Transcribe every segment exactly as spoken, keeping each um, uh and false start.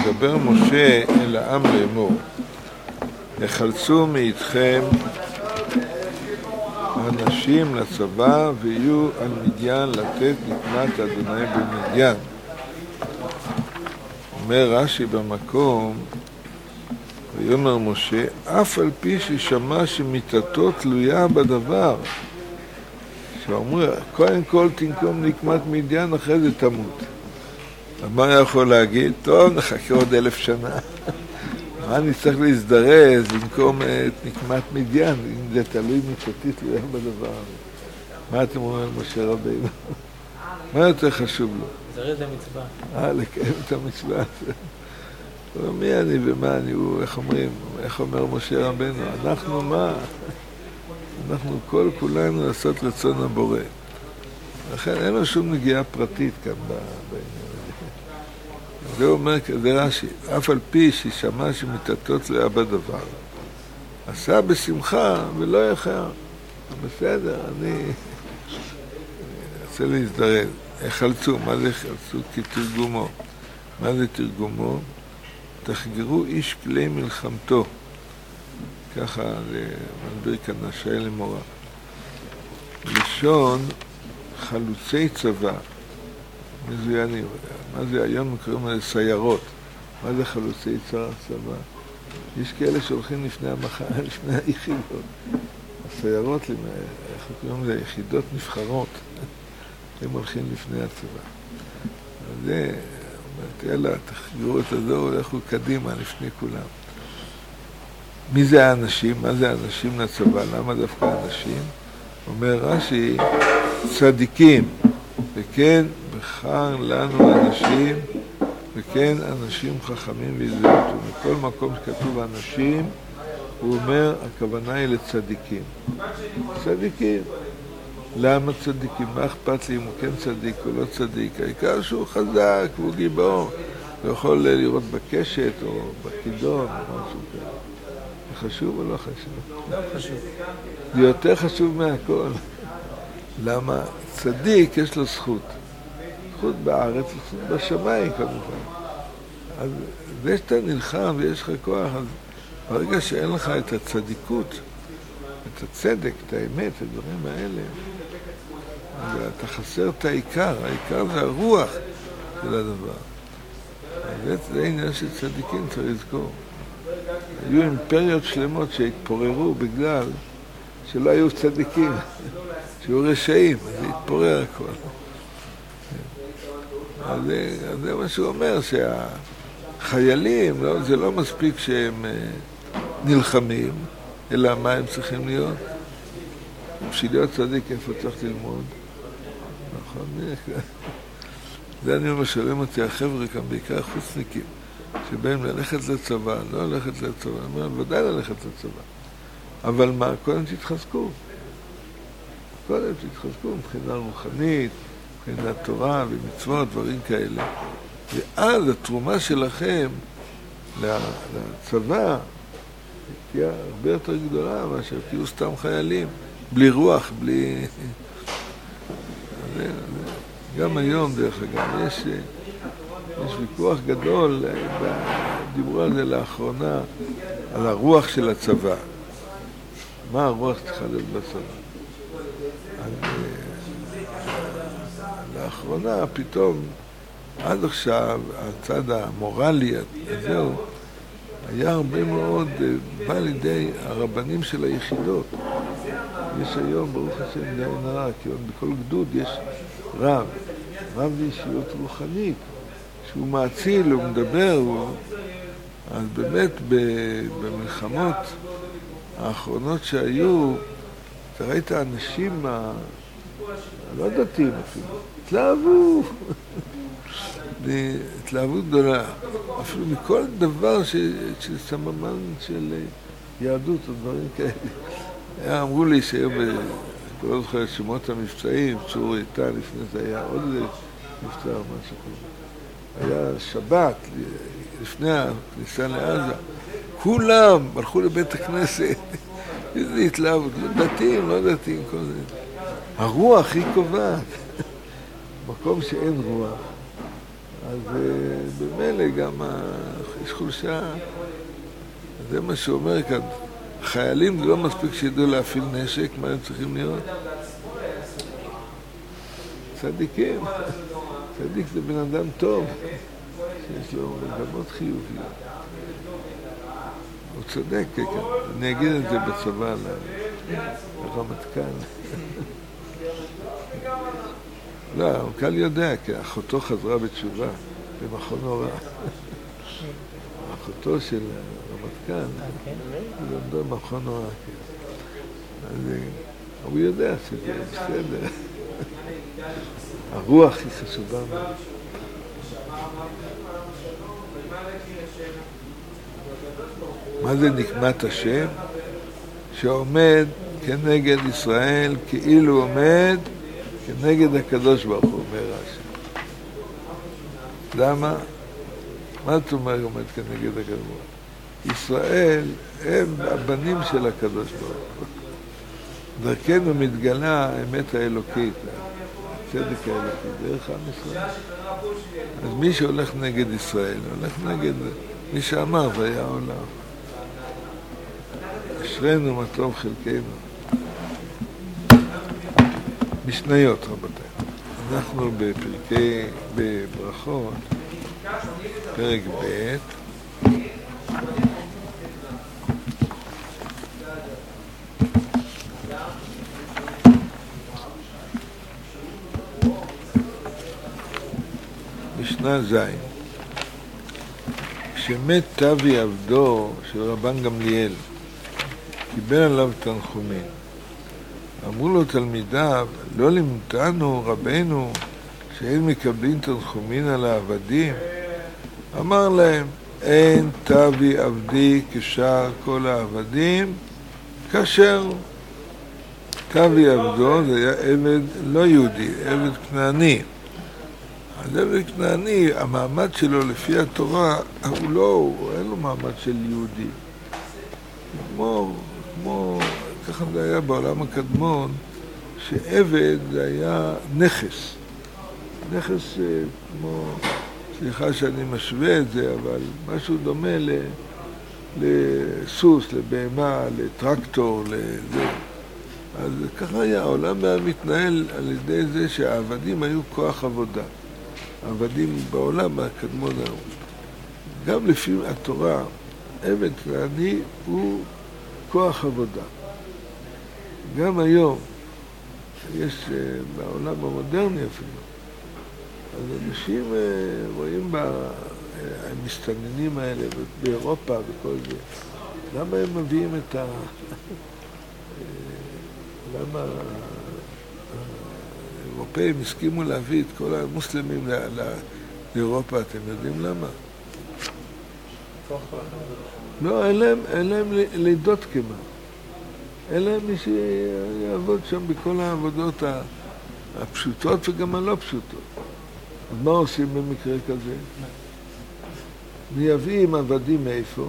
וידבר משה אל העם לאמור, יחלצו מאיתכם אנשים לצבא ויהיו על מדיין לתת נקמת אדוני במדיין. אומר רש"י במקום, ויאמר משה, אף על פי ששמע שמיתתו תלויה בדבר, שאומרו, קודם כל תנקום נקמת מדיין, אחרי זה תמות. מה יכול להגיד? טוב, נחכה עוד אלף שנה. מה אני צריך להזדרז, לנקום את נקמת מדיין, אם זה תלוי מיתתי תלויה בדבר. מה אתם אומרים על משה רבינו? מה יותר חשוב לו? זרז המצווה. אה, לקיים את המצווה. מי אני ומה אני, הוא, איך אומרים, איך אומר משה רבינו? אנחנו מה? אנחנו כל כולנו לעשות רצון הבורא. לכן אין לו שום נגיעה פרטית כאן בעניין הזה. זה אומר, זה רש"י, אף על פי ששמע שמיתתו תלויה בדבר, עשה בשמחה ולא יחר. בסדר, אני רוצה להזדרז. החלצו, מה זה חלצו? כי תרגומו. מה זה תרגומו? תחגרו איש כלי מלחמתו. ככה מסביר כאן השאל למורה. לשון חלוצי צבא, מזוינים. מה זה היום קוראים לזה סיירות? מה זה חלוצי צבא? יש כאלה שהולכים לפני המחנה, לפני היחידות. הסיירות, איך קוראים לזה? יחידות נבחרות. הם הולכים לפני הצבא. זה, אומרת, יאללה, תחגרו את הדור, הולכו קדימה לפני כולם. מי זה האנשים? מה זה האנשים לצבא? למה דווקא האנשים? אומר רש"י, צדיקים, וכן בחר לנו אנשים, וכן אנשים חכמים ויזהרו. מכל מקום שכתוב אנשים, הוא אומר, הכוונה היא לצדיקים. צדיקים. למה צדיקים? מה אכפת לי אם הוא כן צדיק או לא צדיק? העיקר שהוא חזק, הוא גיבור. הוא יכול לראות בקשת או בכידון או משהו כזה. זה חשוב או לא חשוב? לא חשוב. זה יותר חשוב מהכל. למה? צדיק יש לו זכות. זכות בארץ, זכות בשמיים כמובן. אז זה שאתה נלחם ויש לך כוח, אז ברגע שאין לך את הצדיקות, את הצדק, את האמת, את הדברים האלה, אתה חסר את העיקר. העיקר זה הרוח של הדבר. זה עניין של צדיקים, צריך לזכור. היו אימפריות שלמות שהתפוררו בגלל שלא היו צדיקים, שהיו רשעים, אז זה התפורר הכל. אז זה, אז זה מה שהוא אומר, שהחיילים, לא, זה לא מספיק שהם נלחמים, אלא מה הם צריכים להיות? בשביל להיות צדיק, איפה צריך ללמוד? נכון, זה אני אומר, שואלים אותי החבר'ה כאן, בעיקר חוצניקים, שבאים ללכת לצבא, לא ללכת לצבא, אני אומר, ודאי ללכת לצבא. אבל מה? קודם תתחזקו. קודם תתחזקו מבחינה רוחנית, מבחינת תורה ומצוות, דברים כאלה. ואז התרומה שלכם לצבא תהיה הרבה יותר גדולה מאשר תהיו סתם חיילים, בלי רוח, בלי... גם היום, דרך אגב, יש, יש ויכוח גדול, דיברו על זה לאחרונה, על הרוח של הצבא. מה הרוח צריכה להיות בצבא? אז, לאחרונה, פתאום, עד עכשיו, הצד המורלי, זהו, היה הרבה מאוד, בא לידי הרבנים של היחידות. יש היום, ברוך השם, די נראה, כי בכל גדוד יש רב, רב לאישיות רוחנית, שהוא מעציל, הוא מדבר, הוא... אז באמת במלחמות האחרונות שהיו, אתה ראית אנשים, ה... לא דתיים אפילו, התלהבו, התלהבות גדולה, אפילו מכל דבר ש... של סממן של יהדות או דברים כאלה. אמרו לי שהיום, אני לא זוכר את שמות המבצעים, צור איתן, לפני זה היה עוד מבצע או משהו כזה. היה שבת, לפני הכניסה לעזה, כולם הלכו לבית הכנסת, איזה התלהבות, לא דתיים, לא דתיים, כל זה. הרוח היא קובעת, מקום שאין רוח. אז במילא גם יש חולשה. זה מה שאומר כאן. חיילים זה לא מספיק שידעו להפעיל נשק, מה הם צריכים להיות? צדיקים. צדיק זה בן אדם טוב, שיש לו מגמות חיוביות. הוא צודק, כן. אני אגיד את זה בצבא, לרמטכ"ל. לא, המנכ"ל יודע, כי אחותו חזרה בתשובה במכון הוראה. אחותו של הרמטכ"ל, הוא למדה במכון הוראה. אז הוא יודע שזה בסדר. הרוח היא חשובה מאוד. מה זה נקמת השם? שעומד כנגד ישראל, כאילו עומד כנגד הקדוש ברוך הוא, אומר רש"י. למה? מה זאת אומרת עומד כנגד הקדוש ברוך הוא? ישראל הם הבנים של הקדוש ברוך הוא. דרכנו מתגלה האמת האלוקית, הצדק האלוקי, דרך עם ישראל. אז מי שהולך נגד ישראל, הולך נגד מי שאמר והיה העולם. אשרנו מה טוב חלקנו. משניות, רבותיי. אנחנו בפרקי, בברכות, פרק ב', משנה זין. כשמת תבי עבדו של רבן גמליאל, קיבל עליו תנחומים. אמרו לו תלמידיו, לא לימדנו רבנו שאין מקבלים תנחומים על העבדים? אמר להם, אין תבי עבדי כשאר כל העבדים, כאשר תבי עבדו זה היה עבד לא יהודי, עבד כנעני. אז עבד כנעני, המעמד שלו לפי התורה, הוא לא, הוא אין לו מעמד של יהודי. כמו, כמו, ככה זה היה בעולם הקדמון, שעבד זה היה נכס. נכס כמו, סליחה שאני משווה את זה, אבל משהו דומה ל, לסוס, לבהמה, לטרקטור, לזה. אז ככה היה, העולם היה מתנהל על ידי זה שהעבדים היו כוח עבודה. העבדים בעולם הקדמון ההוא. גם לפי התורה, עבד כנעני הוא כוח עבודה. גם היום, יש בעולם המודרני אפילו, אז אנשים רואים במסתננים האלה, באירופה וכל זה, למה הם מביאים את ה... למה האירופאים הסכימו להביא את כל המוסלמים לאירופה, אתם יודעים למה? לא, אין להם, אין להם לידות כמה. אין להם מי שיעבוד שם בכל העבודות הפשוטות וגם הלא פשוטות. אז מה עושים במקרה כזה? מייבאים עבדים מאיפה?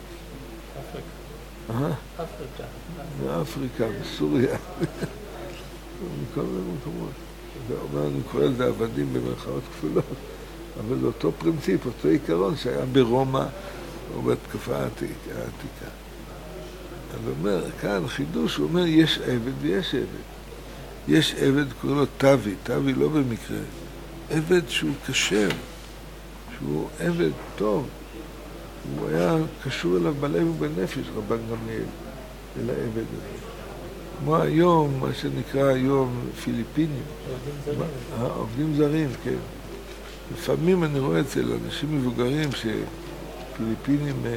אפריקה. אפריקה. מאפריקה, מסוריה. מכל מיני מקומות. אני קורא לזה עבדים במרכאות כפולות. אבל זה אותו פרינציפ, אותו עיקרון שהיה ברומא או בתקופה העתיקה. אז הוא אומר, כאן חידוש, הוא אומר, יש עבד ויש עבד. יש עבד, קורא לו תבי, תבי לא במקרה. עבד שהוא קשר, שהוא עבד טוב. הוא היה קשור אליו בלב ובנפש, רבן גמליאל, אל העבד הזה. כמו היום, מה שנקרא היום פיליפינים. עובדים זרים. עובדים זרים, כן. לפעמים אני רואה אצל אנשים מבוגרים שפיליפינים אה, אה,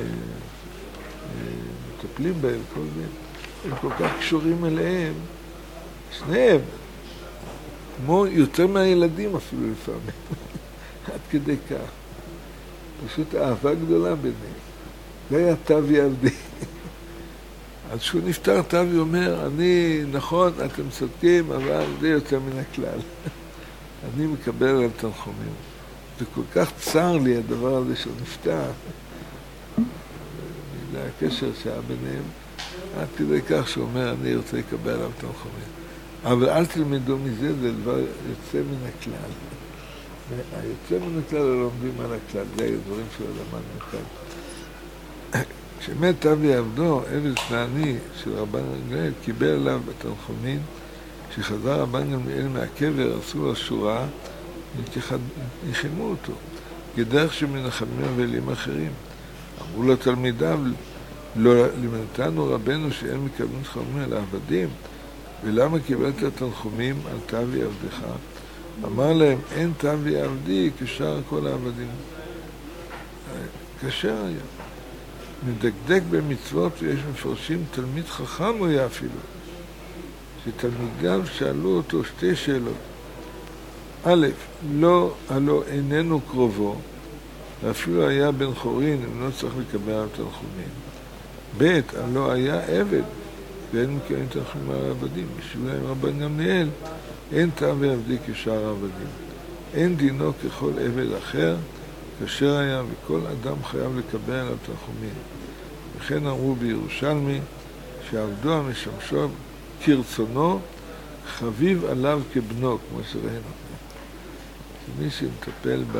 מטפלים בהם, כל זה. הם כל כך קשורים אליהם, שניהם, כמו יותר מהילדים אפילו לפעמים, עד כדי כך. פשוט אהבה גדולה ביניהם. זה היה תבי עבדי. אז כשהוא נפטר, תבי אומר, אני, נכון, אתם צודקים, אבל זה יוצא מן הכלל. אני מקבל עליו תנחומים. זה כל כך צר לי הדבר הזה שהוא נפטר. זה הקשר שהיה ביניהם. עד כדי כך שהוא אומר, אני רוצה לקבל עליו תנחומים. אבל אל תלמדו מזה, זה דבר יוצא מן הכלל. היוצא מן הכלל לא לומדים על הכלל, זה היו דברים שלא למדנו כאן. כשמת אבי עבדו, עבד כנעני של רבן גמליאל, קיבל עליו בתנחומים, כשחזר רבן גמליאל מהקבר, עשו לו שורה, ניחמו אותו, כדרך שמנחמים אבלים אחרים. אמרו לו תלמידיו, לא לימדתנו רבנו שאין מקבלים תנחומים על העבדים, ולמה קיבלת תנחומים על תאבי עבדך? אמר להם, אין תאבי עבדי כשאר כל העבדים. קשה היה. מדקדק במצוות, ויש מפרשים תלמיד חכם הוא היה אפילו, שתלמידיו שאלו אותו שתי שאלות. א', לא, הלא איננו קרובו, ואפילו היה בן חורין, אם לא צריך לקבל על תנחומים. ב', הלא היה עבד, ואין מקיים תנחומים על העבדים. בשביל להם רבן גמליאל, אין תאבי עבדי כשאר העבדים. אין דינו ככל עבד אחר, כאשר היה, וכל אדם חייב לקבל עליו תנחומים. וכן אמרו בירושלמי, שעבדו המשמשו כרצונו, חביב עליו כבנו, כמו שראינו. שמי שמטפל ב...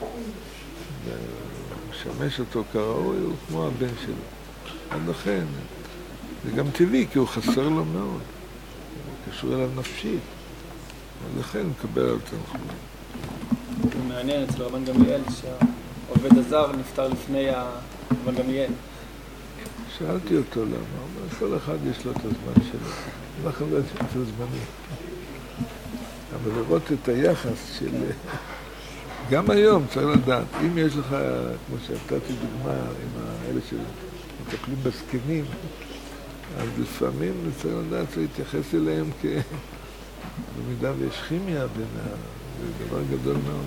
משמש אותו כראוי, הוא כמו הבן שלו. עד לכן, זה גם טבעי, כי הוא חסר לו מאוד. הוא קשור אליו נפשית. עד לכן הוא מקבל עליו תנחומים. זה מעניין אצל רבן גמליאל שהעובד הזר נפטר לפני רבן גמליאל. שאלתי אותו למה, אבל כל אחד יש לו את הזמן שלו. אנחנו לא יודעים את הזמנים. אבל לראות את היחס של... גם היום צריך לדעת, אם יש לך, כמו שנתתי דוגמה, עם האלה שמטפלים בזקנים, אז לפעמים צריך לדעת, צריך להתייחס אליהם כ... במידה ויש כימיה בין ה... זה דבר גדול מאוד.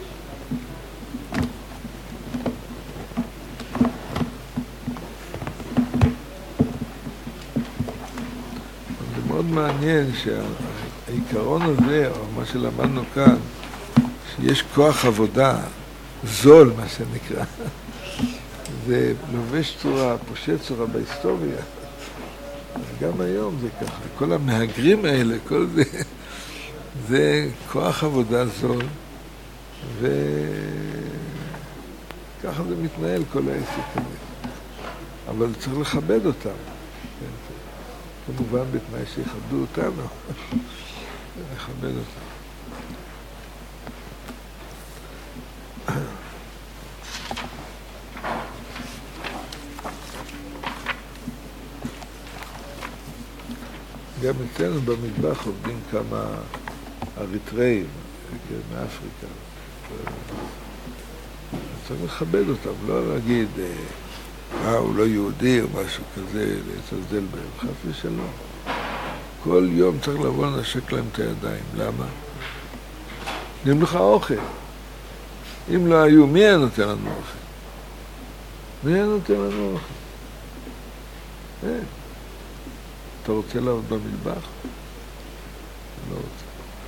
זה מאוד מעניין שהעיקרון הזה, או מה שלמדנו כאן, שיש כוח עבודה זול, מה שנקרא, זה לובש צורה, פושט צורה בהיסטוריה. גם היום זה ככה. כל המהגרים האלה, כל זה, זה כוח עבודה זול, וככה זה מתנהל כל העסק הזה. אבל צריך לכבד אותם. כמובן בתנאי שיכבדו אותנו, לכבד אותם. גם אצלנו במטבח עובדים כמה אריתראים מאפריקה. צריך לכבד אותם, לא להגיד, אה, הוא לא יהודי או משהו כזה, לצלזל בהם, חס ושלום. כל יום צריך לבוא לנשק להם את הידיים. למה? נעים לך אוכל. אם לא היו, מי היה נותן לנו אוכל? מי היה נותן לנו אוכל? אין. אתה רוצה לעבוד במטבח? לא רוצה.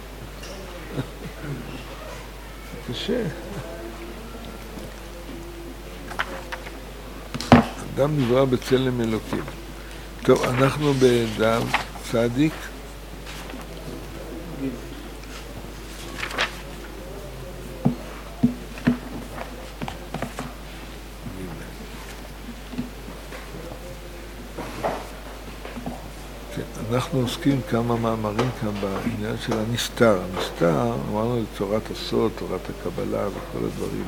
קשה. אדם נברא בצלם אלוקים. טוב, אנחנו בדף צדיק. אנחנו עוסקים כמה מאמרים כאן בעניין של הנסתר. הנסתר, אמרנו, זה תורת הסוד, תורת הקבלה וכל הדברים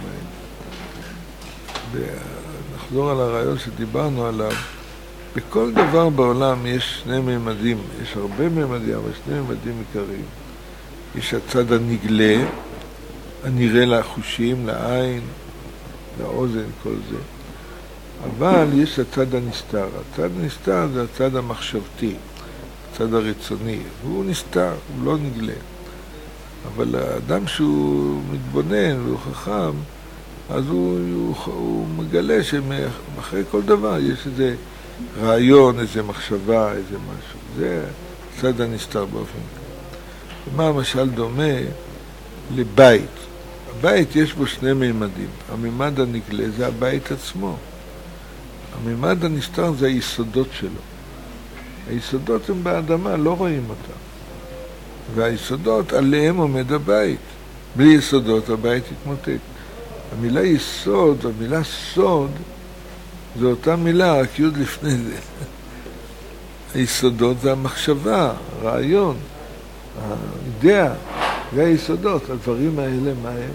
האלה. ונחזור על הרעיון שדיברנו עליו. בכל דבר בעולם יש שני ממדים, יש הרבה ממדים, אבל שני ממדים עיקריים. יש הצד הנגלה, הנראה לחושים, לעין, לאוזן, כל זה. אבל יש הצד הנסתר. הצד הנסתר זה הצד המחשבתי. הצד הרצוני, והוא נסתר, הוא לא נגלה. אבל האדם שהוא מתבונן והוא חכם, אז הוא, הוא, הוא מגלה שמאחרי כל דבר יש איזה רעיון, איזה מחשבה, איזה משהו. זה הצד הנסתר באופן כזה. ומה המשל דומה לבית? הבית יש בו שני מימדים. הממד הנגלה זה הבית עצמו. הממד הנסתר זה היסודות שלו. היסודות הם באדמה, לא רואים אותם. והיסודות עליהם עומד הבית. בלי יסודות הבית יתמוטט. המילה יסוד, המילה סוד, זו אותה מילה, רק יוד לפני זה. היסודות זה המחשבה, הרעיון, האידאה, זה היסודות. הדברים האלה, מה הם?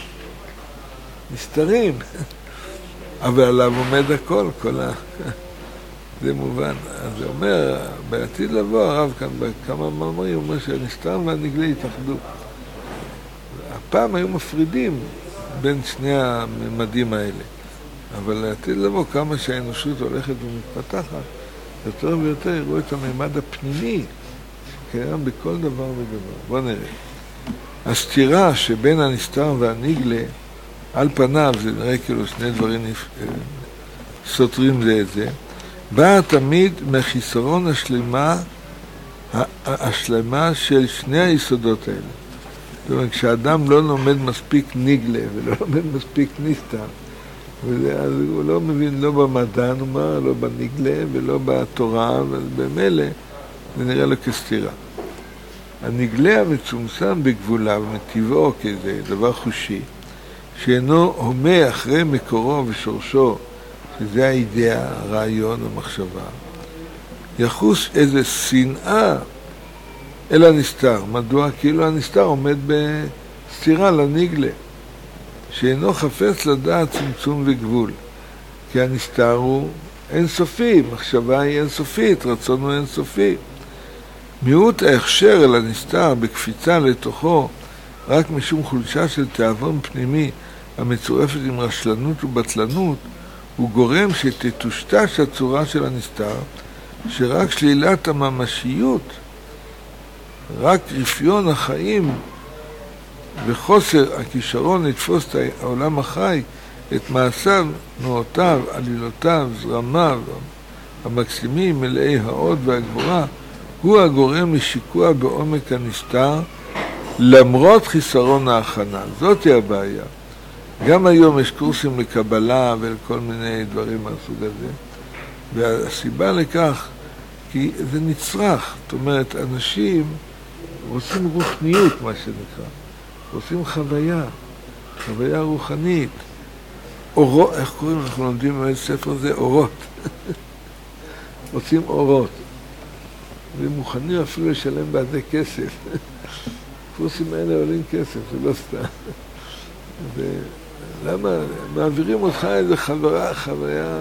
נסתרים. אבל עליו עומד הכל, כל ה... זה מובן. אז זה אומר, בעתיד לבוא, הרב כאן בכמה מאמרים, הוא אומר שהנסתר והנגלה התאחדו. הפעם היו מפרידים בין שני הממדים האלה. אבל לעתיד לבוא, כמה שהאנושות הולכת ומתפתחת, יותר ויותר יראו את הממד הפנימי שקיים בכל דבר ודבר. בואו נראה. הסתירה שבין הנסתר והנגלה, על פניו, זה נראה כאילו שני דברים סותרים זה את זה, באה תמיד מחיסרון השלמה, השלמה של שני היסודות האלה. זאת אומרת, כשאדם לא לומד מספיק נגלה ולא לומד מספיק נסתר, אז הוא לא מבין לא במדע, נאמר, לא בנגלה ולא בתורה, ובמילא זה נראה לו כסתירה. הנגלה המצומצם בגבולה ומטבעו כזה דבר חושי, שאינו הומה אחרי מקורו ושורשו, שזה האידאה, הרעיון, המחשבה, יחוס איזה שנאה אל הנסתר. מדוע? כאילו הנסתר עומד בסתירה לנגלה, שאינו חפץ לדעת צמצום וגבול. כי הנסתר הוא אינסופי, מחשבה היא אינסופית, רצון הוא אינסופי. מיעוט ההכשר אל הנסתר בקפיצה לתוכו, רק משום חולשה של תאבון פנימי המצורפת עם רשלנות ובטלנות, הוא גורם שתטושטש הצורה של הנסתר, שרק שלילת הממשיות, רק רפיון החיים וחוסר הכישרון לתפוס את העולם החי, את מעשיו, תנועותיו, עלילותיו, זרמיו, המקסימים, מלאי העוד והגבורה, הוא הגורם לשיקוע בעומק הנסתר, למרות חיסרון ההכנה. זאת היא הבעיה. גם היום יש קורסים לקבלה ולכל מיני דברים מהסוג הזה, והסיבה לכך, כי זה נצרך. זאת אומרת, אנשים רוצים רוחניות, מה שנקרא. רוצים חוויה, חוויה רוחנית. אורות, איך קוראים? אנחנו לומדים באיזה ספר הזה? אורות. רוצים אורות. ומוכנים אפילו לשלם בעדי כסף. הקורסים האלה עולים כסף, זה לא סתם. ולמה? מעבירים אותך איזו חוויה, חוויה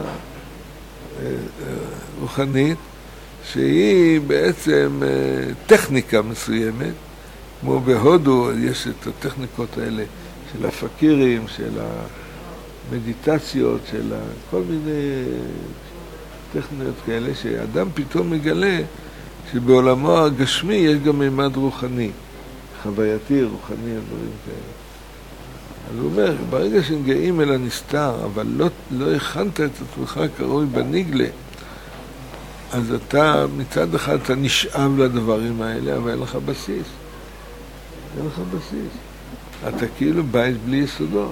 רוחנית, שהיא בעצם טכניקה מסוימת, כמו בהודו יש את הטכניקות האלה של הפקירים, של המדיטציות, של כל מיני טכניקות כאלה, שאדם פתאום מגלה שבעולמו הגשמי יש גם מימד רוחני, חווייתי, רוחני, דברים כאלה. אז הוא אומר, ברגע שנגעים אל הנסתר, אבל לא, לא הכנת את עצמך קרוי בנגלה, אז אתה מצד אחד אתה נשאב לדברים האלה, אבל אין לך בסיס. אין לך בסיס. אתה כאילו בית בלי יסודות.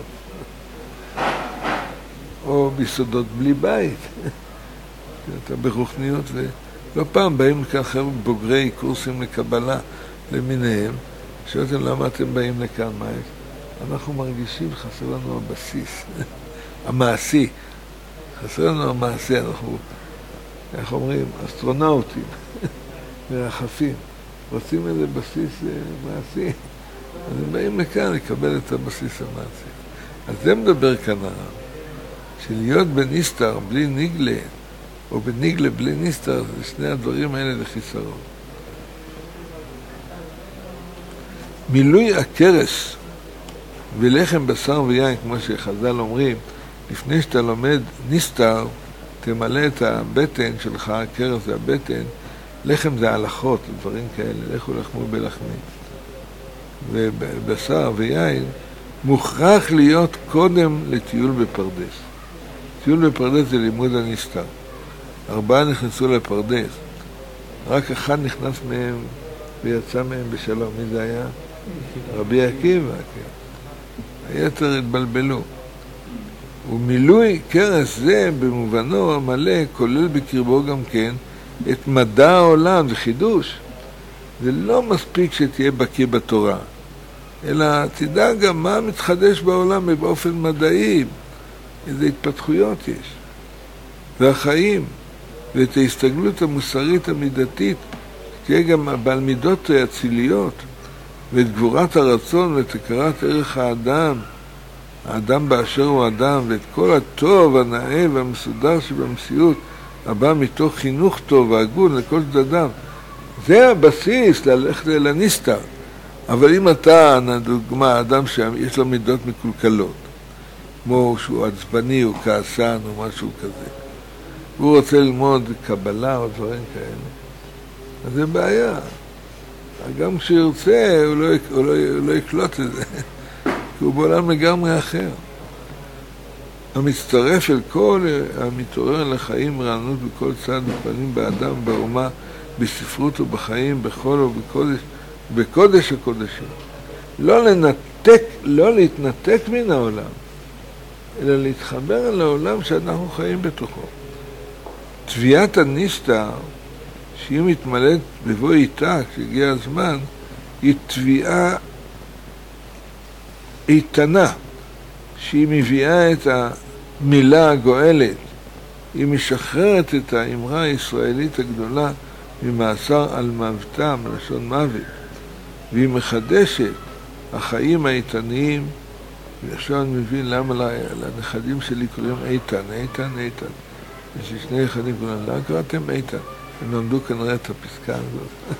או ביסודות בלי בית. אתה ברוחניות, ולא פעם באים כאן חבר'ה בוגרי קורסים לקבלה למיניהם, שאתם למה אתם באים לכאן, מה יש? אנחנו מרגישים חסר לנו הבסיס, המעשי. חסר לנו המעשי, אנחנו, איך אומרים, אסטרונאוטים, מרחפים. רוצים איזה בסיס מעשי, אז הם באים לכאן לקבל את הבסיס המעשי. אז זה מדבר כאן הרב, שלהיות בנסתר בלי נגלה, או בנגלה בלי נסתר, זה שני הדברים האלה לחיסרון. מילוי הכרס ולחם בשר ויין, כמו שחז"ל אומרים, לפני שאתה לומד נסתר, תמלא את הבטן שלך, הכרס זה הבטן, לחם זה הלכות, דברים כאלה, לכו לחמו בלחמי. ובשר ויין מוכרח להיות קודם לטיול בפרדס. טיול בפרדס זה לימוד הנסתר. ארבעה נכנסו לפרדס, רק אחד נכנס מהם ויצא מהם בשלום. מי זה היה? רבי עקיבא, כן. היתר התבלבלו. ומילוי כרס זה במובנו המלא כולל בקרבו גם כן את מדע העולם, זה חידוש. זה לא מספיק שתהיה בקיא בתורה. אלא תדע גם מה מתחדש בעולם באופן מדעי, איזה התפתחויות יש, והחיים, ואת ההסתגלות המוסרית המידתית, תהיה גם בעל מידות אציליות, ואת גבורת הרצון ואת הכרת ערך האדם, האדם באשר הוא אדם, ואת כל הטוב, הנאה והמסודר שבמציאות, הבא מתוך חינוך טוב והגון לכל צדדיו. זה הבסיס ללכת אל הנסתר. אבל אם אתה, לדוגמה, אדם שיש לו מידות מקולקלות, כמו שהוא עצבני, הוא כעסן או משהו כזה, הוא רוצה ללמוד קבלה או דברים כאלה, אז זה בעיה. גם כשירצה, הוא לא, הוא לא, הוא לא יקלוט את זה, כי הוא בעולם לגמרי אחר. המצטרף אל כל המתעורר לחיים רענות בכל צד ופנים באדם, באומה, בספרות ובחיים, בכל ובקודש, בקודש הקודשים. לא לנתק, לא להתנתק מן העולם, אלא להתחבר אל העולם שאנחנו חיים בתוכו. תביעת הנסתר, שהיא מתמלאת בבוא איתה כשהגיע הזמן, היא תביעה איתנה, שהיא מביאה את המילה הגואלת, היא משחררת את האמרה הישראלית הגדולה ממאסר על מוותה, מלשון מוות, והיא מחדשת החיים האיתניים. ועכשיו אני מבין למה לנכדים שלי קוראים איתן, איתן, איתן. יש לי שני נכדים קוראים, למה קראתם איתן? הם למדו כנראה את הפסקה הזאת.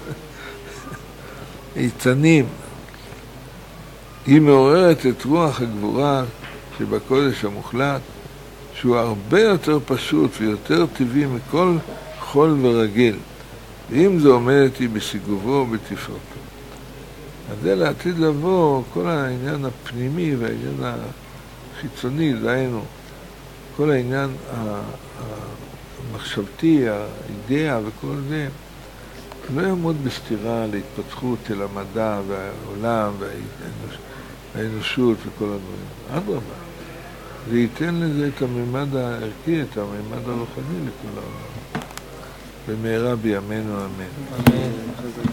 איתנים. היא מעוררת את רוח הגבורה שבקודש המוחלט, שהוא הרבה יותר פשוט ויותר טבעי מכל חול ורגיל. ואם זה עומדת היא בסיגובו ובתפארתו. אז זה לעתיד לבוא, כל העניין הפנימי והעניין החיצוני, דהיינו, כל העניין המחשבתי, האידאה וכל זה, לא יעמוד בסתירה להתפתחות אל המדע והעולם והאנושות וכל הדברים. אדרבה, זה ייתן לזה את הממד הערכי, את הממד הרוחני לכל העולם. במהרה בימינו אמן. אמן.